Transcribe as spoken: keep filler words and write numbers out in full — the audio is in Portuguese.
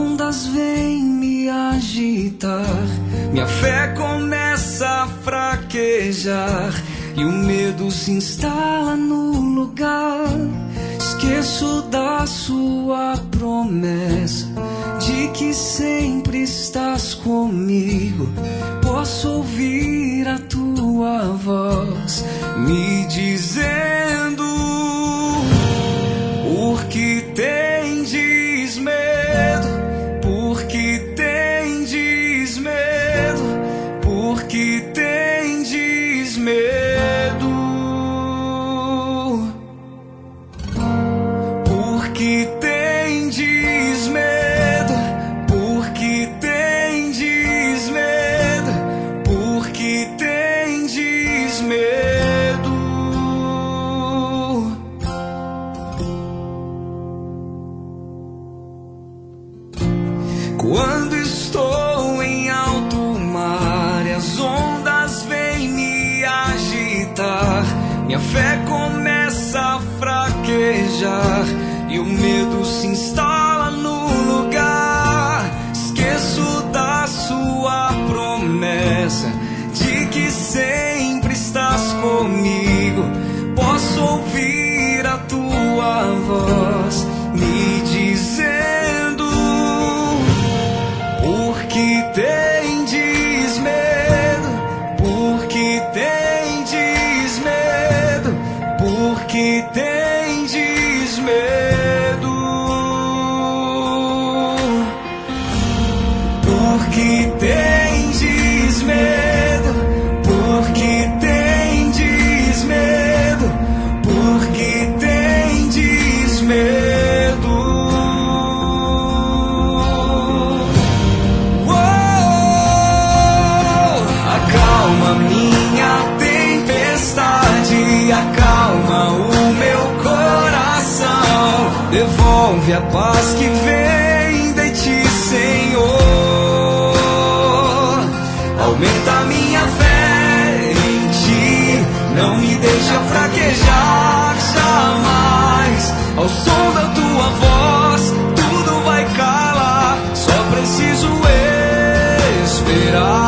ondas vêm me agitar, minha fé começa a fraquejar e o medo se instala no lugar. Esqueço da sua promessa de que sempre estás comigo. Posso ouvir a tua voz me dizendo: por que tendes medo? Por que tendes medo? Por que tendes medo? Por que tendes medo? Por que tendes medo? Por que tendes medo? Quando estou em alto mar e as ondas vêm me agitar, minha fé começa a fraquejar e o medo se instala no lugar. Esqueço da sua promessa de que sempre estás comigo. Posso ouvir a tua voz me dizendo: por que tendes medo? Por que tendes medo? Por que tendes medo? Por que tendes medo? Por que tendes medo? Por que tendes medo? Acalma minha tempestade, acalma o meu coração, devolve a paz que vem de ti, Senhor. Aumenta minha fé em ti, não me deixa fraquejar jamais. Ao som da tua voz tudo vai calar, só preciso esperar.